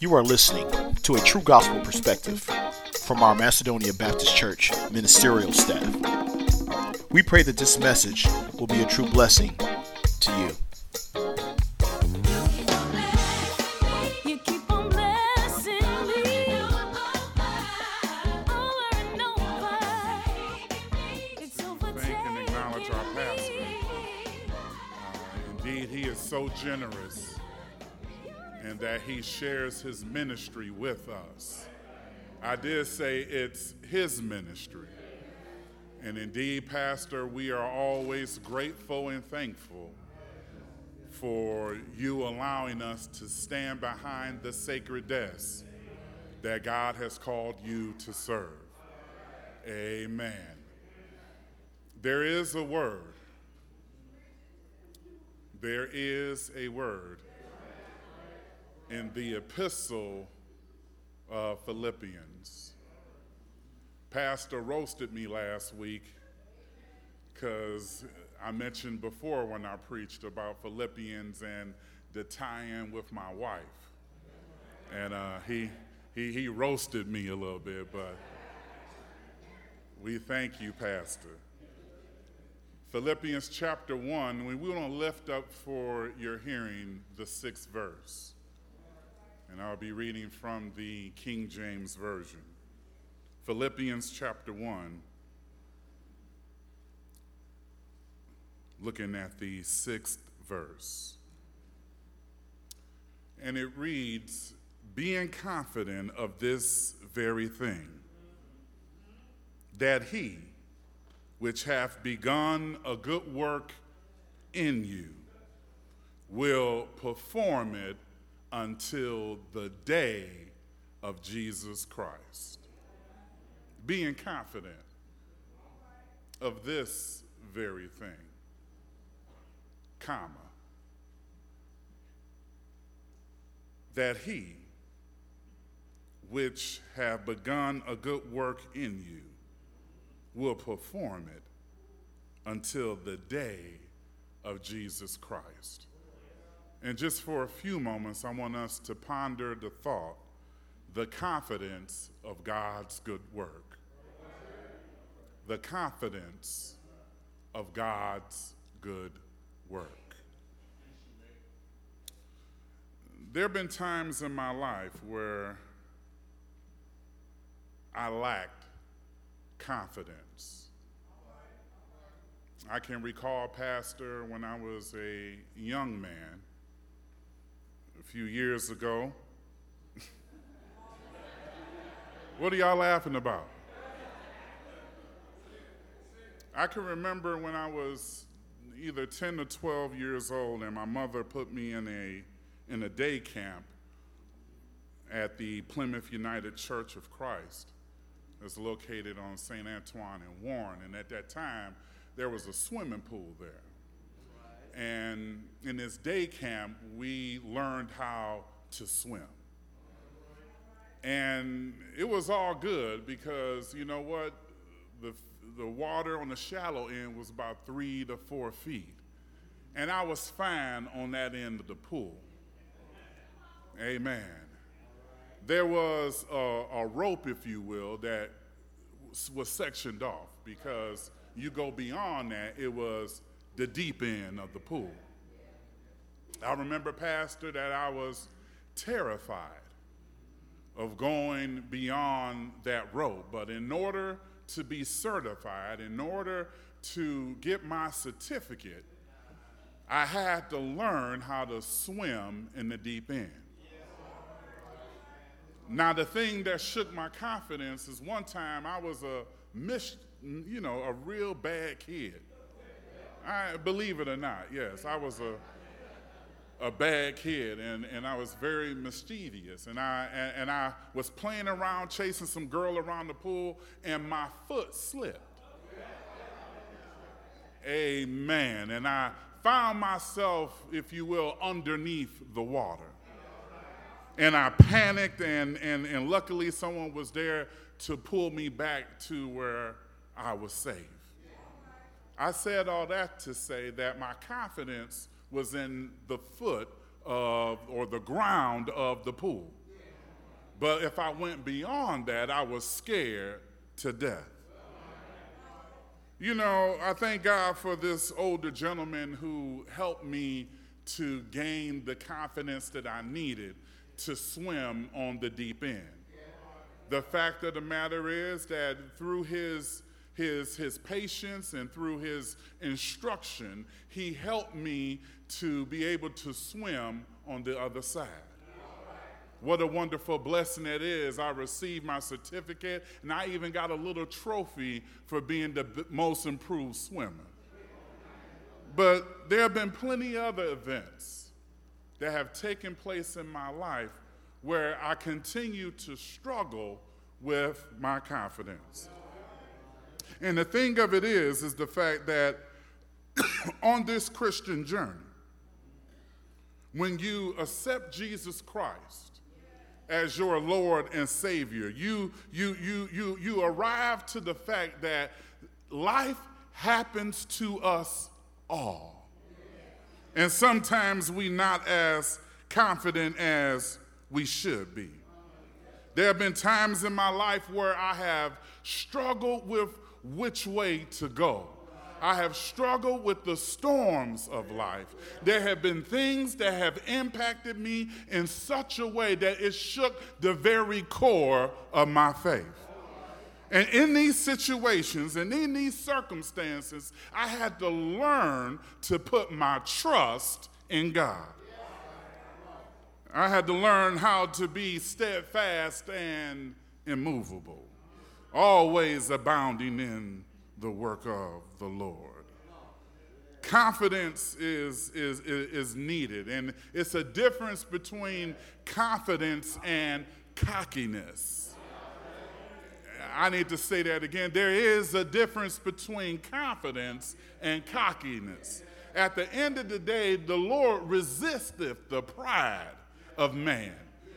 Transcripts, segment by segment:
You are listening to a true gospel perspective from our Macedonia Baptist Church ministerial staff. We pray that this message will be a true blessing to you. He is so generous in that he shares his ministry with us. I did say it's his ministry. And indeed, Pastor, we are always grateful and thankful for you allowing us to stand behind the sacred desk that God has called you to serve. Amen. There is a word. There is a word in the epistle of Philippians. Pastor roasted me last week because I mentioned before when I preached about Philippians and the tie-in with my wife. And he roasted me a little bit, but we thank you, Pastor. Philippians chapter 1, we want to lift up for your hearing the 6th verse. And I'll be reading from the King James Version. Philippians chapter 1, looking at the 6th verse. And it reads, "Being confident of this very thing, that he, which hath begun a good work in you, will perform it until the day of Jesus Christ." Being confident of this very thing, comma, that he, which hath begun a good work in you, will perform it until the day of Jesus Christ. And just for a few moments, I want us to ponder the thought, the confidence of God's good work. The confidence of God's good work. There have been times in my life where I lacked confidence. I can recall, Pastor, when I was a young man a few years ago. What are y'all laughing about? I can remember when I was either 10 or 12 years old and my mother put me in a day camp at the Plymouth United Church of Christ. It's located on St. Antoine and Warren, and at that time, there was a swimming pool there. And in this day camp, we learned how to swim. And it was all good because, you know what, the water on the shallow end was about 3 to 4 feet. And I was fine on that end of the pool. Amen. There was a rope, if you will, that was sectioned off because you go beyond that, it was the deep end of the pool. I remember, Pastor, that I was terrified of going beyond that rope, but in order to be certified, in order to get my certificate, I had to learn how to swim in the deep end. Now, the thing that shook my confidence is one time I was a real bad kid. I believe it or not, yes, I was a bad kid, and I was very mischievous, and I was playing around, chasing some girl around the pool, and my foot slipped. Amen. And I found myself, if you will, underneath the water. And I panicked, and luckily someone was there to pull me back to where I was safe. I said all that to say that my confidence was in the foot of, or the ground of the pool. But if I went beyond that, I was scared to death. You know, I thank God for this older gentleman who helped me to gain the confidence that I needed to swim on the deep end. The fact of the matter is that through his patience and through his instruction, he helped me to be able to swim on the other side. What a wonderful blessing it is. I received my certificate, and I even got a little trophy for being the most improved swimmer. But there have been plenty other events that have taken place in my life where I continue to struggle with my confidence. And the thing of it is the fact that on this Christian journey, when you accept Jesus Christ as your Lord and Savior, you arrive to the fact that life happens to us all. And sometimes we're not as confident as we should be. There have been times in my life where I have struggled with which way to go. I have struggled with the storms of life. There have been things that have impacted me in such a way that it shook the very core of my faith. And in these situations and in these circumstances, I had to learn to put my trust in God. I had to learn how to be steadfast and immovable, always abounding in the work of the Lord. Confidence is needed, and it's a difference between confidence and cockiness. I need to say that again. There is a difference between confidence and cockiness. At the end of the day, the Lord resisteth the pride of man.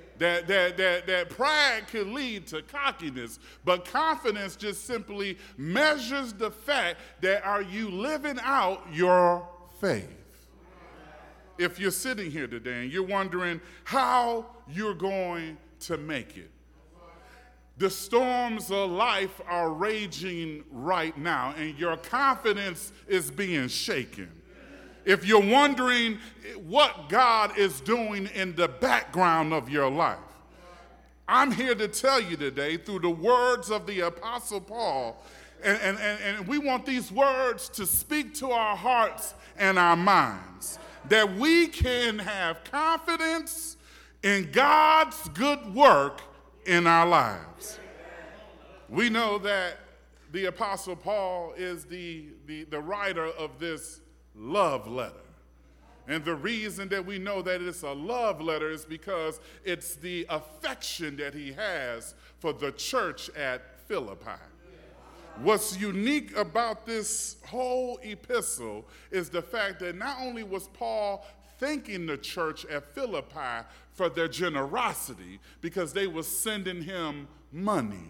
That pride could lead to cockiness, but confidence just simply measures the fact that are you living out your faith. If you're sitting here today and you're wondering how you're going to make it, the storms of life are raging right now, and your confidence is being shaken. If you're wondering what God is doing in the background of your life, I'm here to tell you today through the words of the Apostle Paul, and we want these words to speak to our hearts and our minds, that we can have confidence in God's good work in our lives. We know that the Apostle Paul is the writer of this love letter. And the reason that we know that it's a love letter is because it's the affection that he has for the church at Philippi. What's unique about this whole epistle is the fact that not only was Paul thanking the church at Philippi for their generosity because they were sending him money,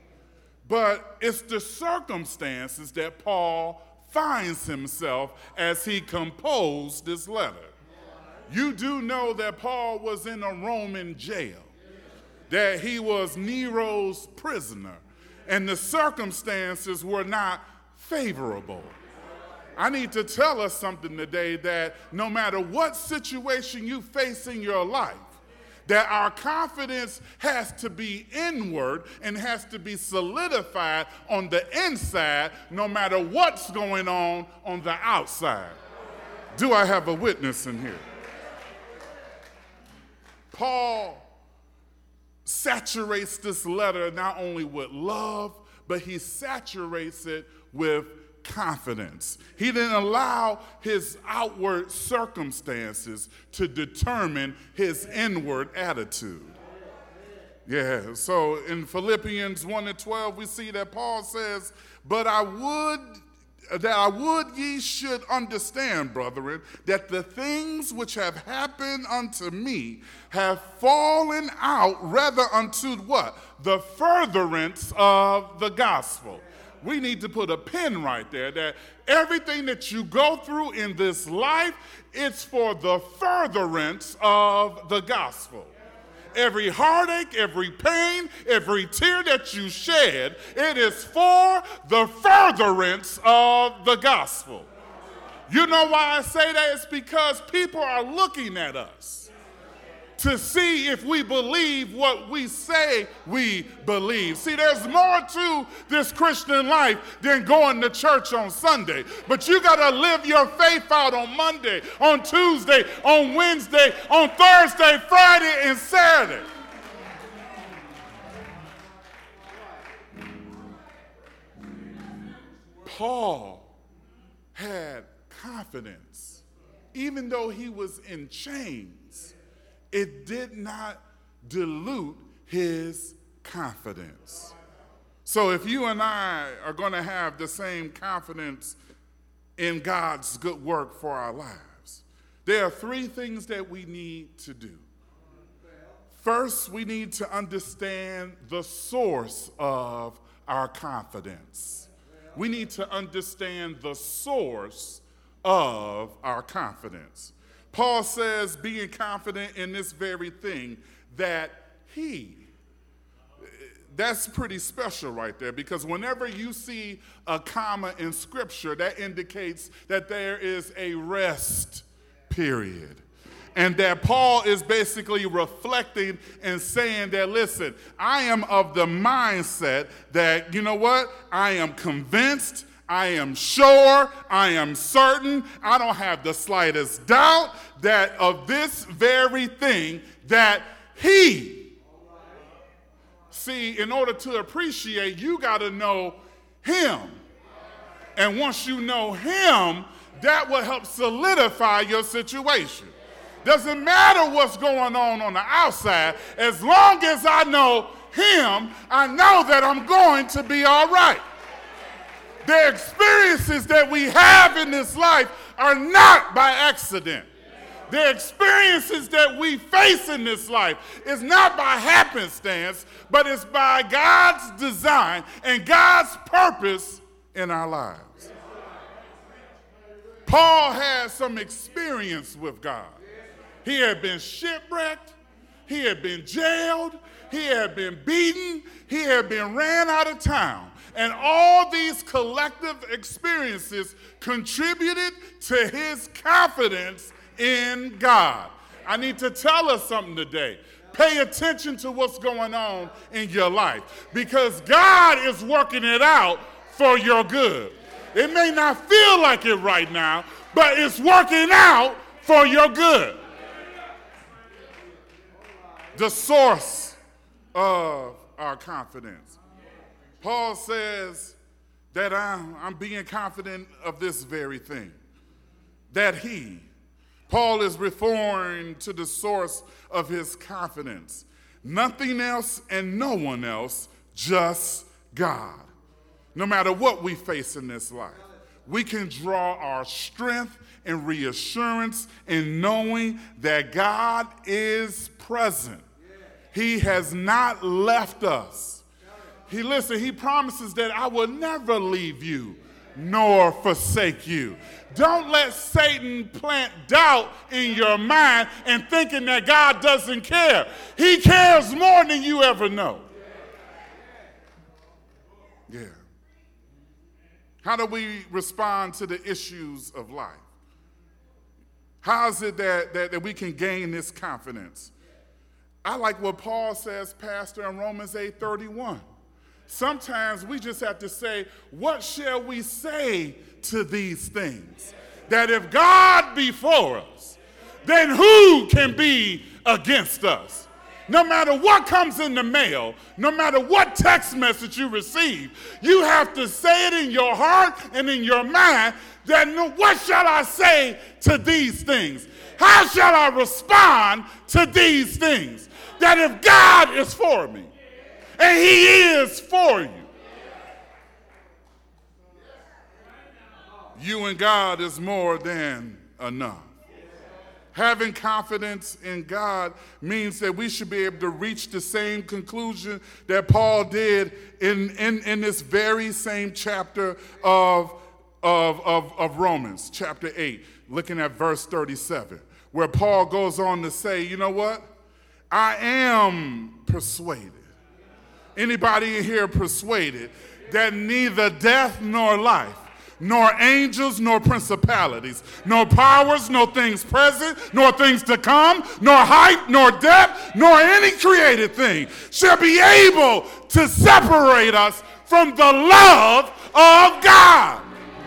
but it's the circumstances that Paul finds himself as he composed this letter. You do know that Paul was in a Roman jail, that he was Nero's prisoner, and the circumstances were not favorable. I need to tell us something today, that no matter what situation you face in your life, that our confidence has to be inward and has to be solidified on the inside, no matter what's going on the outside. Do I have a witness in here? Paul saturates this letter not only with love, but he saturates it with confidence. He didn't allow his outward circumstances to determine his inward attitude. Yeah, so in Philippians 1:12, we see that Paul says, but I would ye should understand, brethren, that the things which have happened unto me have fallen out rather unto what? The furtherance of the gospel. We need to put a pin right there, that everything that you go through in this life, it's for the furtherance of the gospel. every heartache, every pain, every tear that you shed, it is for the furtherance of the gospel. You know why I say that? It's because people are looking at us to see if we believe what we say we believe. See, there's more to this Christian life than going to church on Sunday. But you got to live your faith out on Monday, on Tuesday, on Wednesday, on Thursday, Friday, and Saturday. Paul had confidence. Even though he was in chains, it did not dilute his confidence. So if you and I are going to have the same confidence in God's good work for our lives, there are three things that we need to do. First, we need to understand the source of our confidence. We need to understand the source of our confidence. Paul says, being confident in this very thing, that that's pretty special right there, because whenever you see a comma in Scripture, that indicates that there is a rest period. And that Paul is basically reflecting and saying that, listen, I am of the mindset that, you know what, I am convinced, I am sure, I am certain, I don't have the slightest doubt that of this very thing that he. See, in order to appreciate, you got to know him. And once you know him, that will help solidify your situation. Doesn't matter what's going on the outside. As long as I know him, I know that I'm going to be all right. The experiences that we have in this life are not by accident. The experiences that we face in this life is not by happenstance, but it's by God's design and God's purpose in our lives. Paul had some experience with God. He had been shipwrecked, he had been jailed, he had been beaten, he had been ran out of town. And all these collective experiences contributed to his confidence in God. I need to tell us something today. Pay attention to what's going on in your life, because God is working it out for your good. It may not feel like it right now, but it's working out for your good. The source of our confidence. Paul says that I'm being confident of this very thing. That Paul is referring to the source of his confidence. Nothing else and no one else, just God. No matter what we face in this life, we can draw our strength and reassurance in knowing that God is present. He has not left us. He promises that I will never leave you nor forsake you. Don't let Satan plant doubt in your mind and thinking that God doesn't care. He cares more than you ever know. Yeah. How do we respond to the issues of life? How is it that we can gain this confidence? I like what Paul says, Pastor, in Romans 8:31. Sometimes we just have to say, what shall we say to these things? That if God be for us, then who can be against us? No matter what comes in the mail, no matter what text message you receive, you have to say it in your heart and in your mind that what shall I say to these things? How shall I respond to these things? That if God is for me, and he is for you, you and God is more than enough. Having confidence in God means that we should be able to reach the same conclusion that Paul did in this very same chapter of Romans, chapter 8, looking at verse 37, where Paul goes on to say, you know what? I am persuaded. Anybody in here persuaded that neither death nor life, nor angels, nor principalities, nor powers, nor things present, nor things to come, nor height, nor depth, nor any created thing shall be able to separate us from the love of God?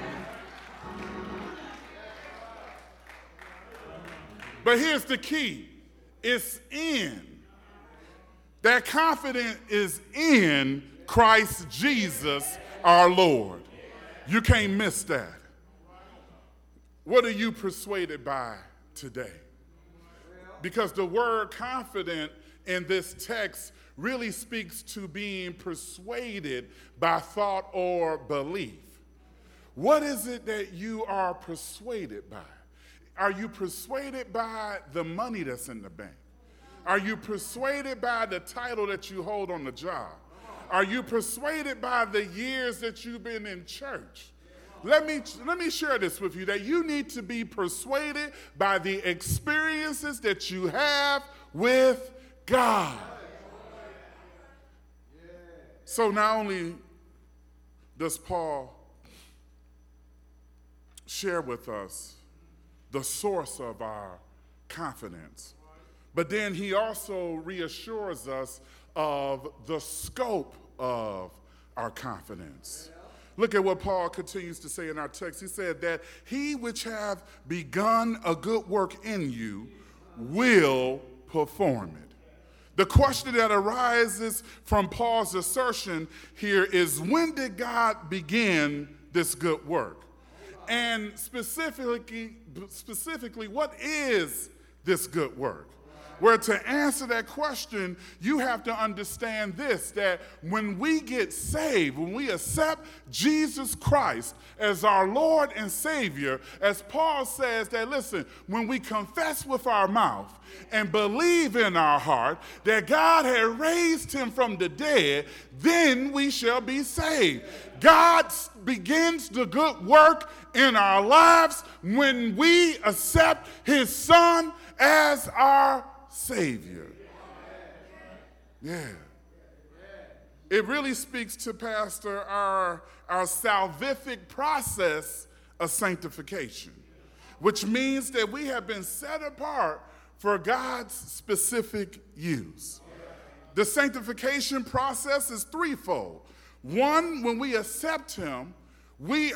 But here's the key. It's in. That confidence is in Christ Jesus our Lord. You can't miss that. What are you persuaded by today? Because the word confident in this text really speaks to being persuaded by thought or belief. What is it that you are persuaded by? Are you persuaded by the money that's in the bank? Are you persuaded by the title that you hold on the job? Are you persuaded by the years that you've been in church? Let me share this with you, that you need to be persuaded by the experiences that you have with God. So not only does Paul share with us the source of our confidence, but then he also reassures us of the scope of our confidence. Look at what Paul continues to say in our text. He said that he which hath begun a good work in you will perform it. The question that arises from Paul's assertion here is, when did God begin this good work? And specifically, what is this good work? Well, to answer that question, you have to understand this, that when we get saved, when we accept Jesus Christ as our Lord and Savior, as Paul says that, listen, when we confess with our mouth and believe in our heart that God had raised him from the dead, then we shall be saved. God begins the good work in our lives when we accept his Son as our Savior. Yeah. It really speaks to, Pastor, our salvific process of sanctification, which means that we have been set apart for God's specific use. The sanctification process is threefold. One, when we accept him, we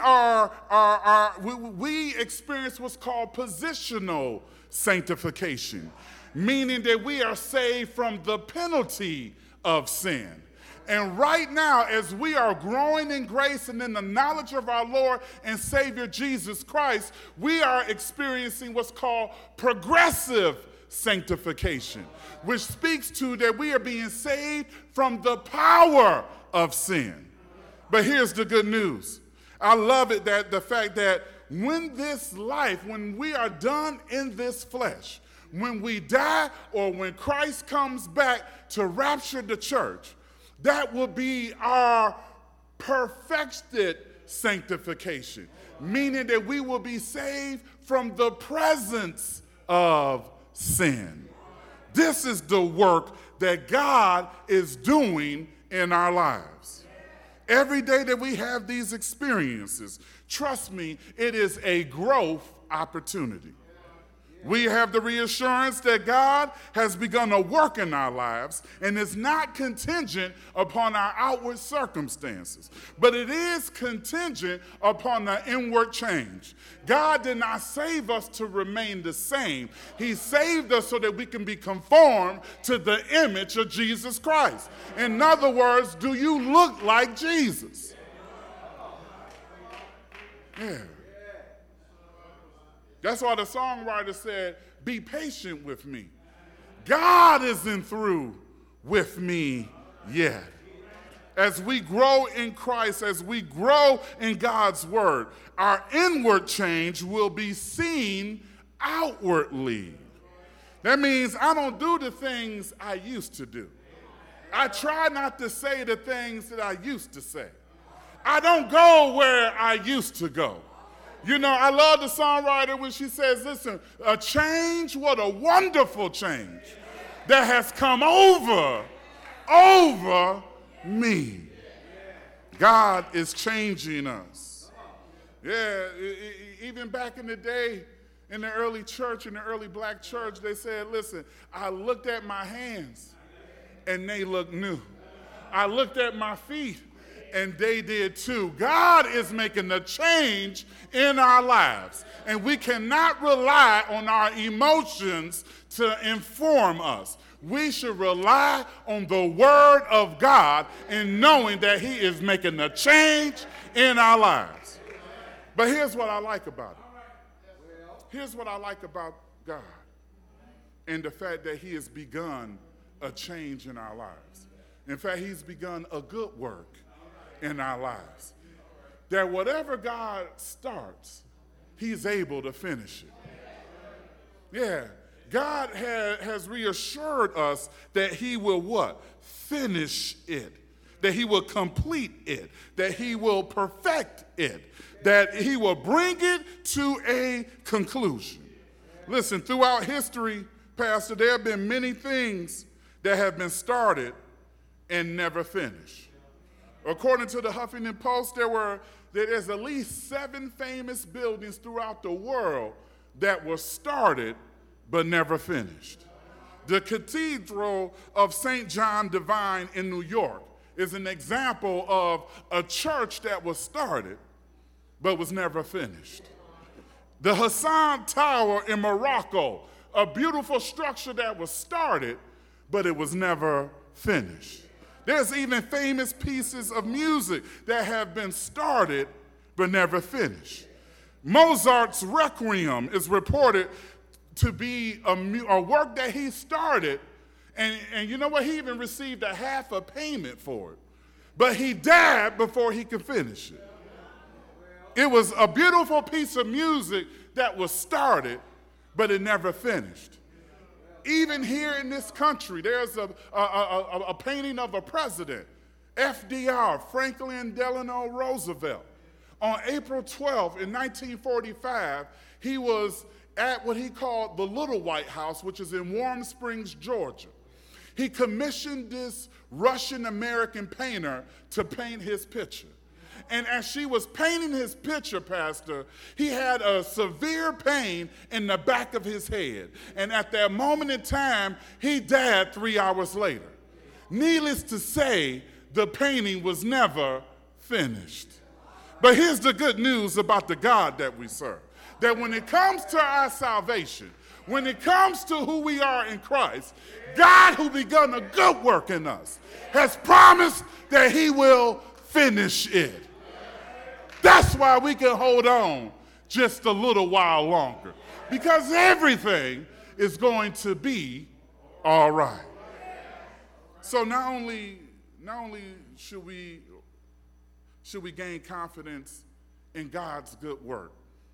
experience what's called positional sanctification, meaning that we are saved from the penalty of sin. And right now, as we are growing in grace and in the knowledge of our Lord and Savior Jesus Christ, we are experiencing what's called progressive sanctification, which speaks to that we are being saved from the power of sin. But here's the good news. I love it, that the fact that when this life, when we are done in this flesh, when we die or when Christ comes back to rapture the church, that will be our perfected sanctification, meaning that we will be saved from the presence of sin. This is the work that God is doing in our lives. Every day that we have these experiences, trust me, it is a growth opportunity. We have the reassurance that God has begun a work in our lives, and is not contingent upon our outward circumstances, but it is contingent upon the inward change. God did not save us to remain the same. He saved us so that we can be conformed to the image of Jesus Christ. In other words, do you look like Jesus? Yeah. That's why the songwriter said, be patient with me. God isn't through with me yet. As we grow in Christ, as we grow in God's word, our inward change will be seen outwardly. That means I don't do the things I used to do. I try not to say the things that I used to say. I don't go where I used to go. You know, I love the songwriter when she says, listen, a change, what a wonderful change. that has come over me. God is changing us. Yeah, even back in the day, in the early church, in the early black church, they said, listen, I looked at my hands and they looked new. I looked at my feet and they did too. God is making a change in our lives, and we cannot rely on our emotions to inform us. We should rely on the Word of God in knowing that He is making a change in our lives. But here's what I like about it. Here's what I like about God and the fact that He has begun a change in our lives. In fact, He's begun a good work in our lives. That whatever God starts, He's able to finish it. Yeah. God has reassured us that He will what? Finish it. That He will complete it. That He will perfect it. That He will bring it to a conclusion. Listen, throughout history, Pastor, there have been many things that have been started and never finished. According to the Huffington Post, there's at least 7 famous buildings throughout the world that were started but never finished. The Cathedral of St. John Divine in New York is an example of a church that was started but was never finished. The Hassan Tower in Morocco, a beautiful structure that was started but it was never finished. There's even famous pieces of music that have been started but never finished. Mozart's Requiem is reported to be a work that he started, and you know what? He even received a half a payment for it. But he died before he could finish it. It was a beautiful piece of music that was started, but it never finished. Even here in this country, there's a painting of a president, FDR, Franklin Delano Roosevelt. On April 12th in 1945, he was at what he called the Little White House, which is in Warm Springs, Georgia. He commissioned this Russian-American painter to paint his picture. And as she was painting his picture, Pastor, he had a severe pain in the back of his head. And at that moment in time, he died 3 hours later. Needless to say, the painting was never finished. But here's the good news about the God that we serve. That when it comes to our salvation, when it comes to who we are in Christ, God who begun a good work in us has promised that He will finish it. That's why we can hold on just a little while longer, because everything is going to be all right. So not only should we gain confidence in God's good work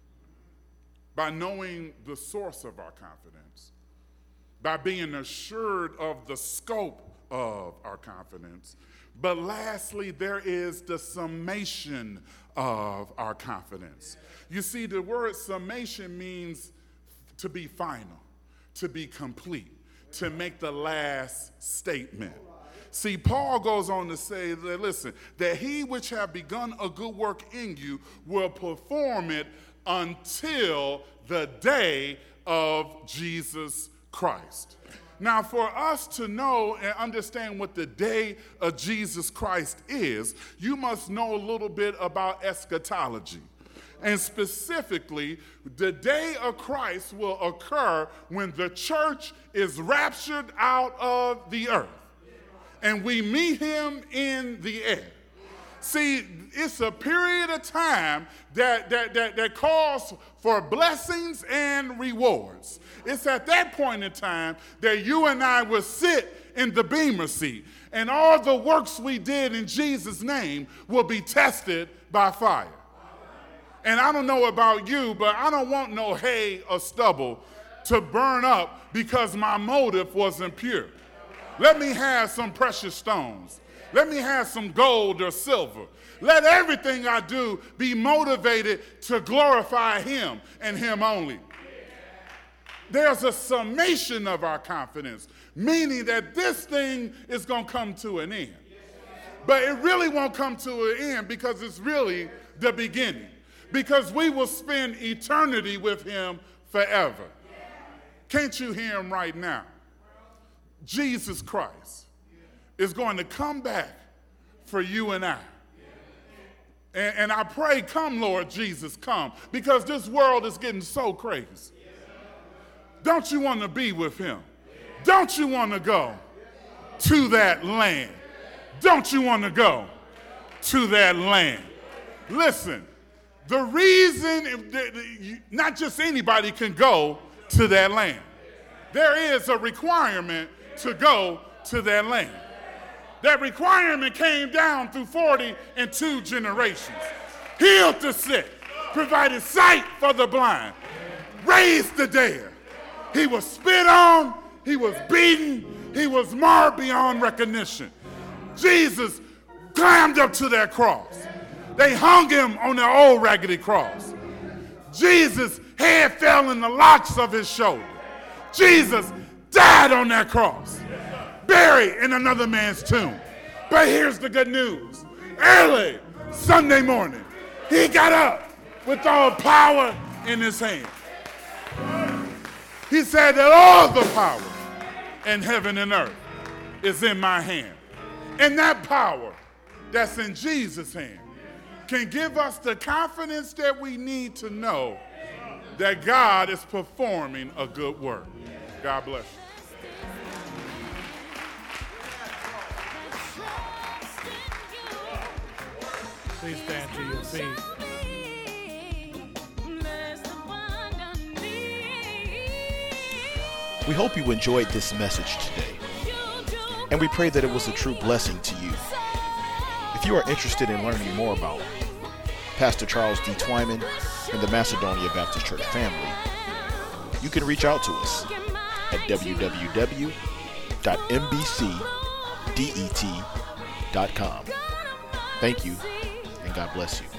by knowing the source of our confidence, by being assured of the scope of our confidence. But lastly, there is the summation of our confidence. You see, the word summation means to be final, to be complete, to make the last statement. See, Paul goes on to say that, listen, that He which have begun a good work in you will perform it until the day of Jesus Christ. Now, for us to know and understand what the day of Jesus Christ is, you must know a little bit about eschatology. And specifically, the day of Christ will occur when the church is raptured out of the earth and we meet Him in the air. See, it's a period of time that calls for blessings and rewards. It's at that point in time that you and I will sit in the bema seat, and all the works we did in Jesus' name will be tested by fire. And I don't know about you, but I don't want no hay or stubble to burn up because my motive wasn't pure. Let me have some precious stones. Let me have some gold or silver. Let everything I do be motivated to glorify Him and Him only. there's a summation of our confidence, meaning that this thing is going to come to an end. But it really won't come to an end because it's really the beginning. Because we will spend eternity with him forever. Can't you hear him right now? Jesus Christ is going to come back for you and I. And I pray, come, Lord Jesus, come. Because this world is getting so crazy. Don't you want to be with him? Don't you want to go to that land? Don't you want to go to that land? Listen, the reason, not just anybody can go to that land. There is a requirement to go to that land. That requirement came down through 42 generations. Healed the sick, provided sight for the blind, raised the dead. He was spit on, he was beaten, he was marred beyond recognition. Jesus climbed up to that cross. They hung him on the old raggedy cross. Jesus' head fell in the locks of his shoulder. Jesus died on that cross, buried in another man's tomb. But here's the good news. Early Sunday morning, he got up with all power in his hand. He said that all the power in heaven and earth is in my hand. And that power that's in Jesus' hand can give us the confidence that we need to know that God is performing a good work. God bless you. Please stand to your feet. We hope you enjoyed this message today, and we pray that it was a true blessing to you. If you are interested in learning more about Pastor Charles D. Twyman and the Macedonia Baptist Church family, you can reach out to us at www.mbcdet.com. Thank you, and God bless you.